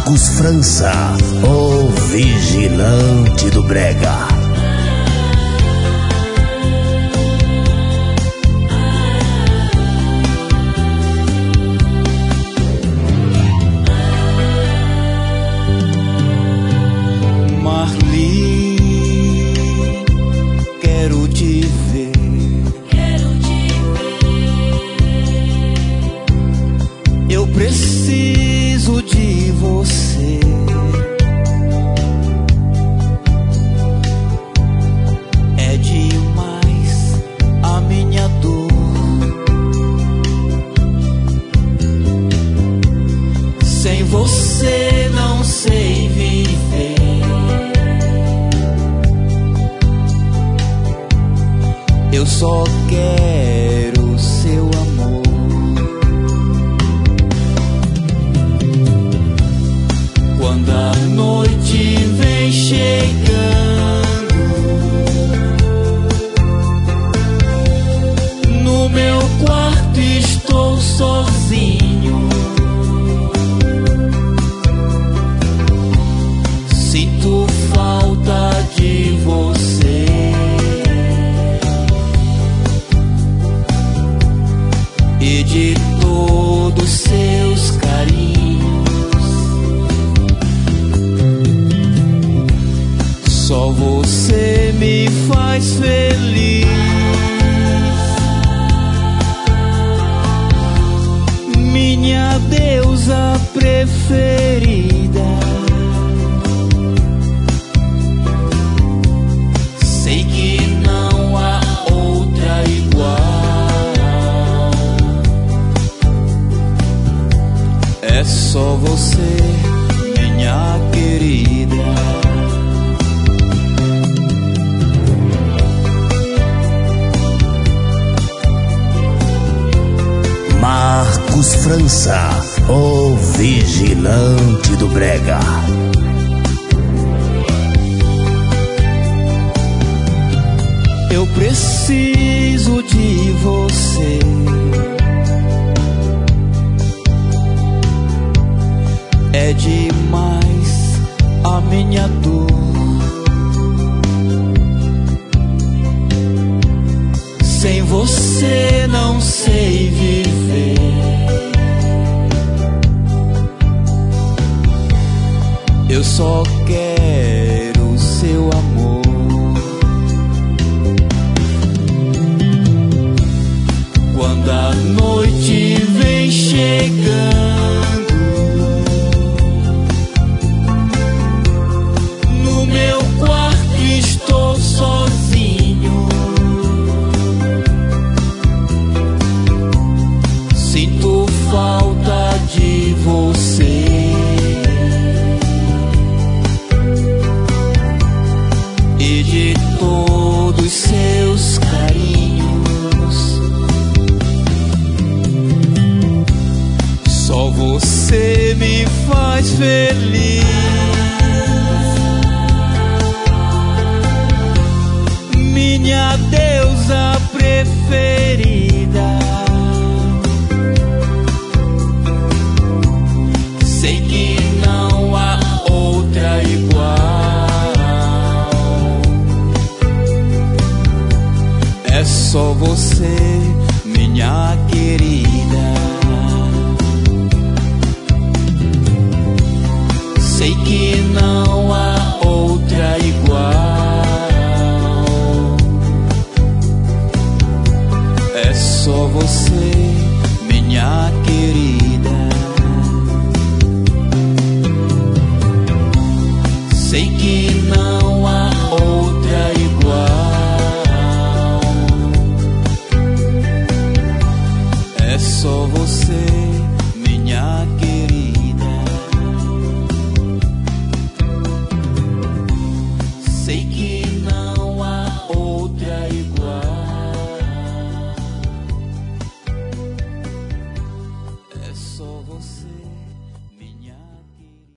Marcos França, o vigilante do brega. Marli, quero te ver. Eu preciso de você. É demais a minha dor. Sem você não sei viver. Eu só quero seu amor. Quando a noite vem chegando, no meu quarto estou sozinho. Sinto falta de você. E de todos seus carinhos. Só você me faz feliz. Minha deusa preferida. Sei que não há outra igual. É só você, minha querida. Marcos França, o vigilante do brega. Eu preciso de você. É demais a minha dor. Sem você não sei viver. Eu só quero seu amor. Quando a noite vem chegando, no meu quarto estou sozinho. Sinto falta de você. E de todos seus carinhos. Só você me faz feliz. Minha deusa preferida. Sei que não há outra igual. É só você, minha querida. Sei que não há outra igual. É só você, minha querida.